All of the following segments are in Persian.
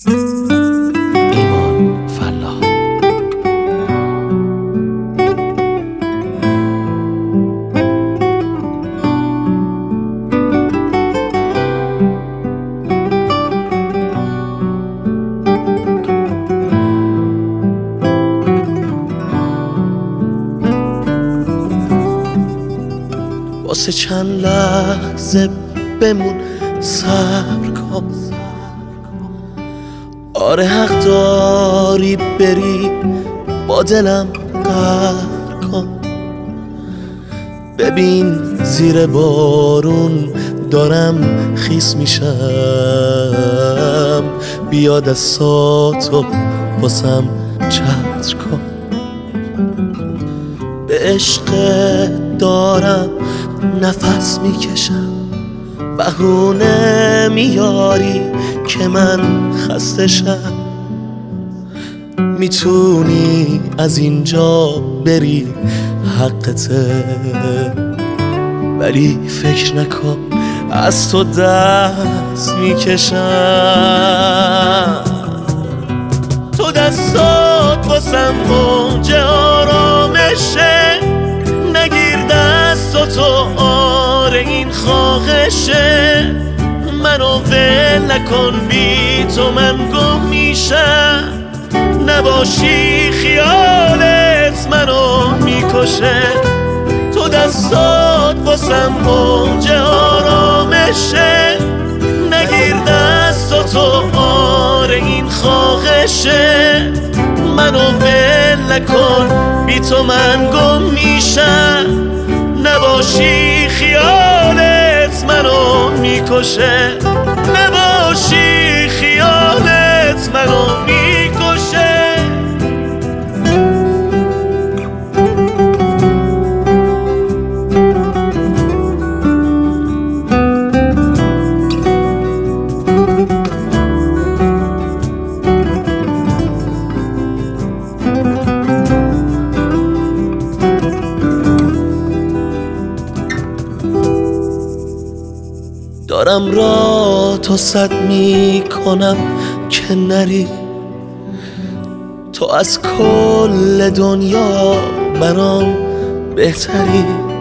ایمان فلاح. واسه چند لحظه بمون، صبر کن. آره حق داری بری، با دلم قهر کن. ببین زیر بارون دارم خیس میشم، بیا دستاتو واسم چتر کن. به عشق دارم نفس میکشم، بهونه میاری که من خسته شم. میتونی از اینجا بری، حقته، ولی فکر نکن از تو دست میکشم. تو دستات واسم موج آرامشه، نگیر دستاتو، آره این خواهشه. منو ول نکن، بی تو من گم میشم. نباشی خیالت منو میکشه. تو دستات واسم موج آرامشه، نگیر دستاتو، آره این خواهشه. منو ول نکن، بی تو من گم میشم. نباشی خیالت منو میکشه. نباشی خیالت منو میکشه. دارم را تو صد میکنم که نری. تو از کل دنیا برام بهتری.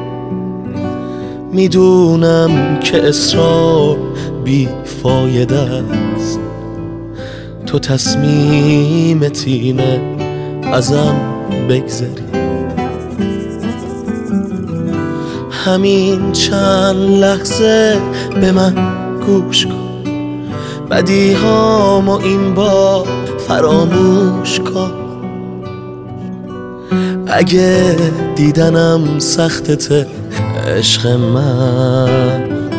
میدونم که اصرار بی فایده است، تو تصمیمت اینه ازم بگذری. همین چند لحظه به من گوش کن، بدیهامو این بار فراموش کن. اگه دیدنم سختته عشق من،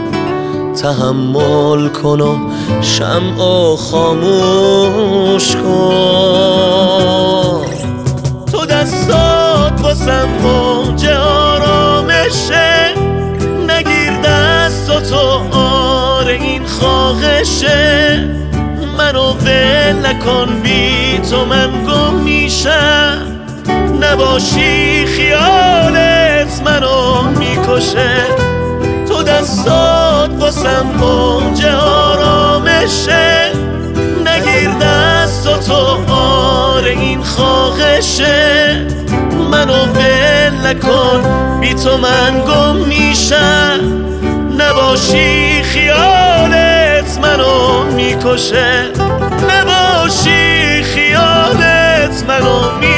تحمل کن و شمعو خاموش کن. تو دستات واسم موج آرامشه، نگیر دستاتو، آره این خواهشه. منو ول نکن، بی تو من گم میشم. نباشی خیالت منو میکشه. تو دستات واسم موج آرامشه، نگیر دستاتو، آره این خواهشه. منو ول نکن، بی تو من گم میشم. نباشی خیالت منو میکشه. نباشی خیالت منو میکشه.